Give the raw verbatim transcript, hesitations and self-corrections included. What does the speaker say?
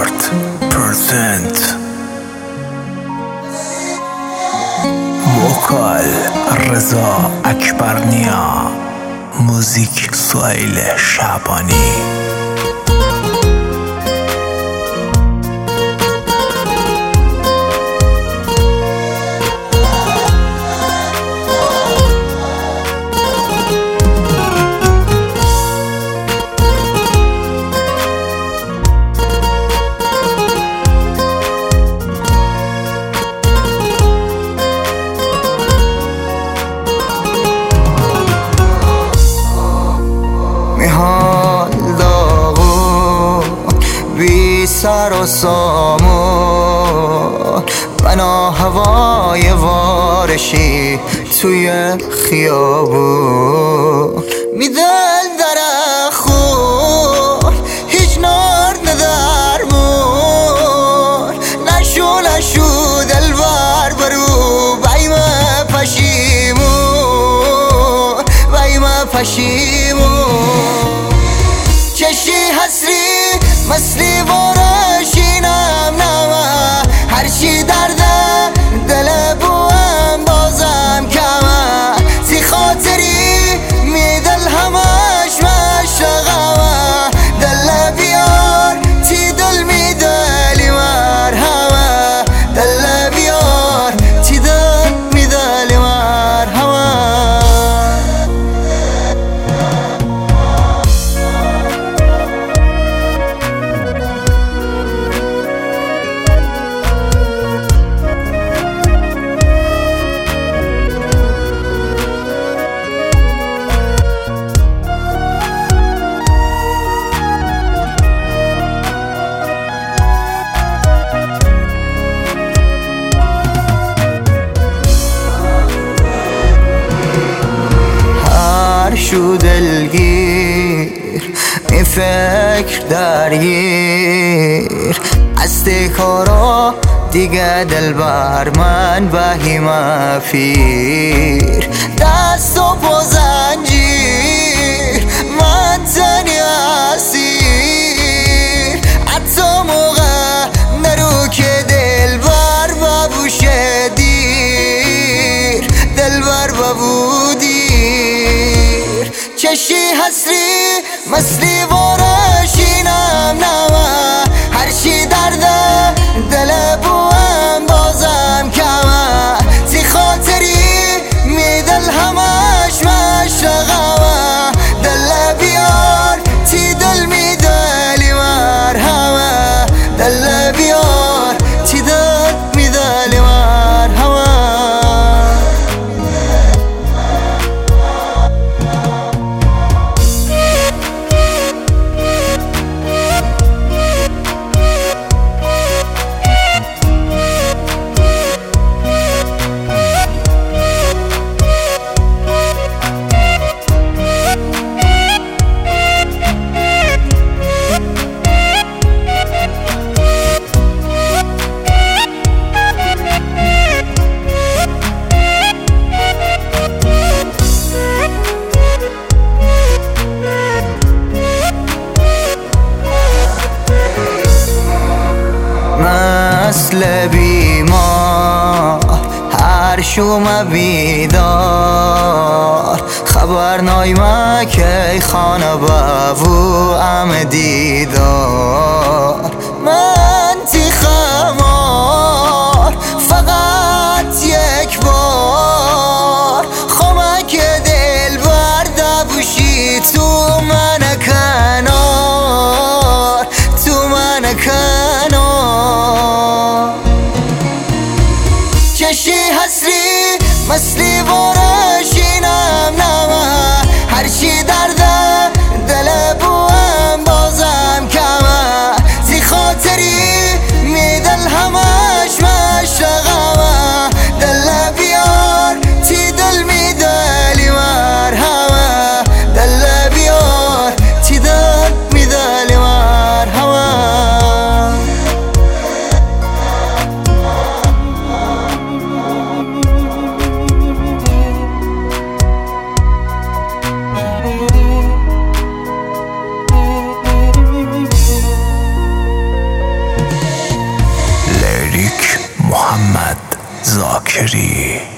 آرت پرزنت وکال رضا اکبرنیا، موزیک سهیل شعبانی. سر و سامون بنا هوای وارشی توی خیابون میدل در خون هیچ نار ندرمون نشو نشو دل بر برو بایمه پشیمون بایمه پشیمون چشی حسری مسلی وارشینم نمه هرچی درده دل بوم بازم کمه زی خاطری میدل همش مشتغمه دل بیار تی دل میدلی مرهمه دل بیار تی دل میدلی مرهمه شو دلگیر می فکر درگیر از کارا دیگه دل بر من بهیمه فیر دست و پا زنجیر من تنی اسیر حتی موقع نرو که دل بر ببوشه دیر دل بر ببودی چشی حسری مسلی وارشینم نمه هرچی درده دل بوم بازم کمه زی خاطری میدل همش مشتغمه دل بیار تی دل میدلی مرهمه دل بیار تی دل میدلی مرهمه مثل بیما هر شوم بیدار خبر نایمه که خانه بابو ام دیدار من تی خمار فقط یک بار خمک دل برده بوشی تو من کنار تو من کنار چشی حسری مسلی وارشینم نمه هرچی درده دل بوم بازم کمه زی خاطری میدل همش مشتغمه محمد زاکری.